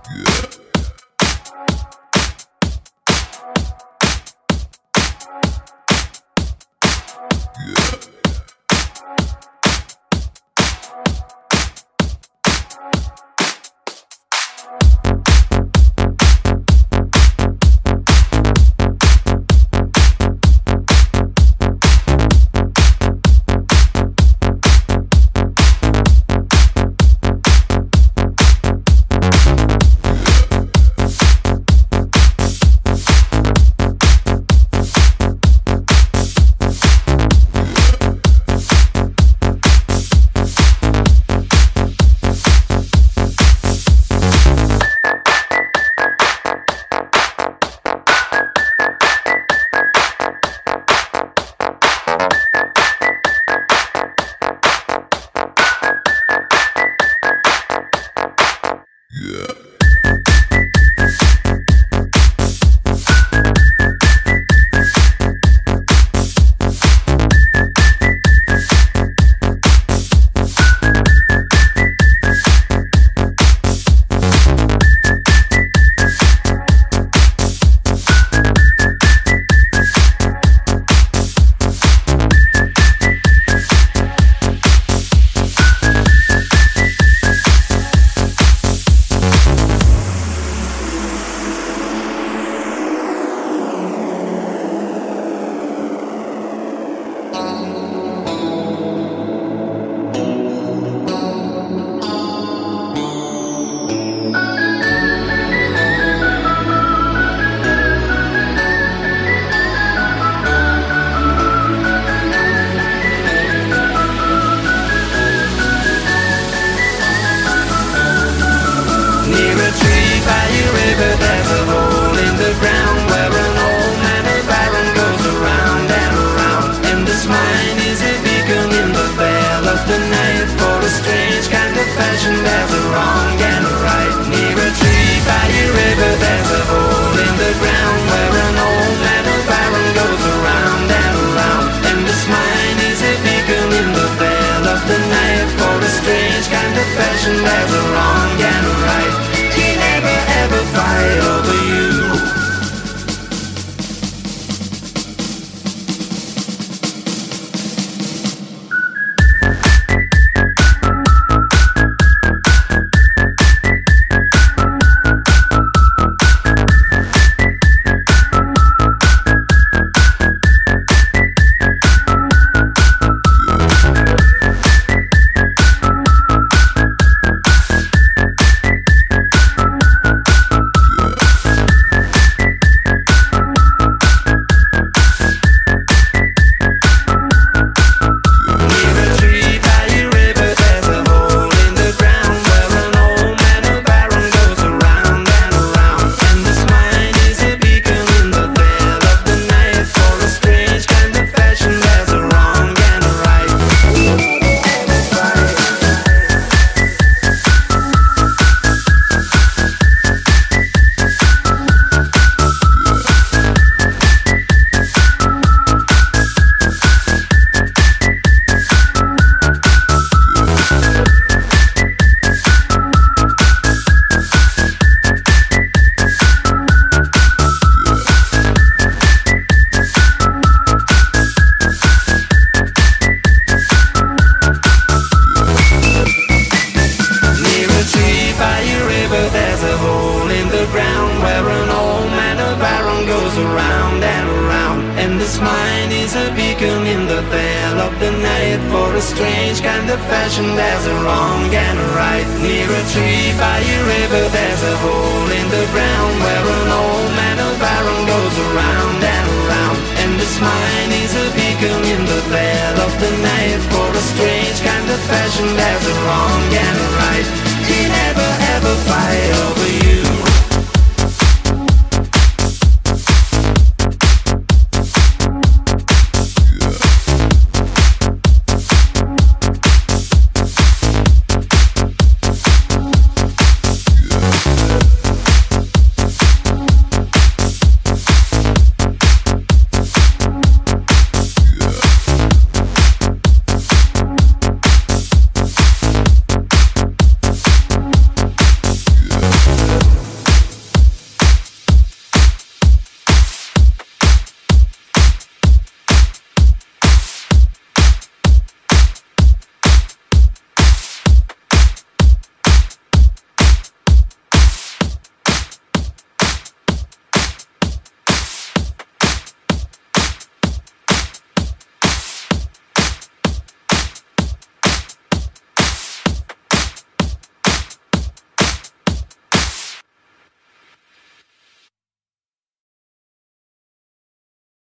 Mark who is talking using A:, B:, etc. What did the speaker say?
A: this mine is a beacon in the veil of the night. For a strange kind of fashion, there's a wrong and a right. Near a tree by a river, there's a hole in the ground where an old man of iron goes around and around. And this mine is a beacon in the veil of the night. For a strange kind of fashion, there's a wrong and a right. He never ever fight.